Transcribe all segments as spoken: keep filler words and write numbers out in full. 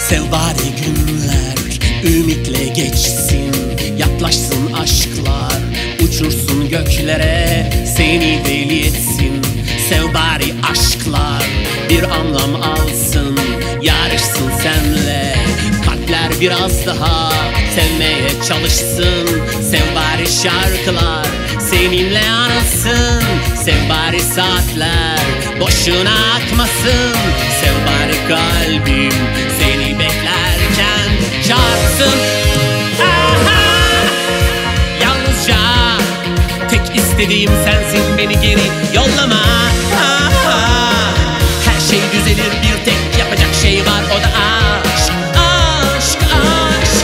Sev bari günler ümitle geçsin, yaklaşsın aşklar, uçursun göklere, seni deli etsin. Sev bari aşklar bir anlam alsın, yarışsın senle. Kalpler biraz daha sevmeye çalışsın. Sev bari şarkılar seninle anılsın. Sev bari saatler boşuna akmasın. Sev bari kalbim seni beklerken çarpsın. Aha! Yalnızca tek istediğim sensin, beni geri yollama. Aha! Her şey düzelir, bir tek yapacak şey var, o da aşk. Aşk, aşk,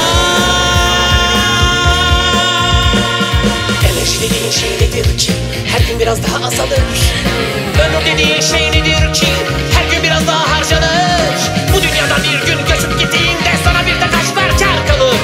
aşk. Enerji dediğin şey nedir ki her gün biraz daha azalır? Ömür dediğin şey nedir ki her gün biraz daha harcanır? Bu dünyadan bir gün göçüp gittiğinde sana bir de kaç ver kâr kalır.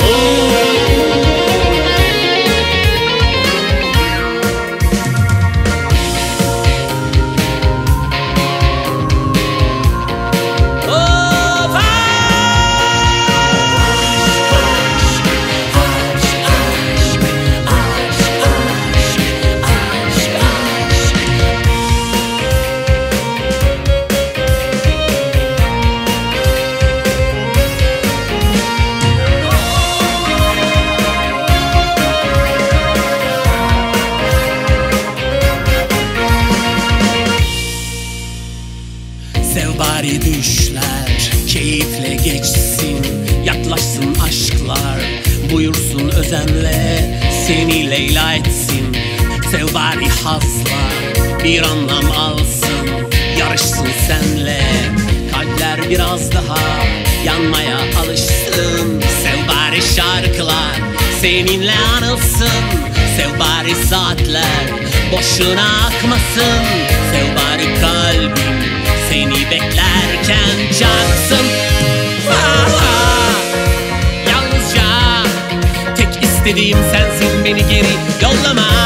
Sev bari düşler keyifle geçsin, yaklaşsın aşklar, buyursun özenle, seni Leyla etsin. Sev bari hazlar bir anlam alsın, yarışsın senle. Kalpler biraz daha yanmaya alışsın. Sev bari şarkılar seninle anılsın. Sev bari saatler boşuna akmasın. Sev bari kalbim seni beklerken çarpsın. Aha! Yalnızca tek istediğim sensin, beni geri yollama.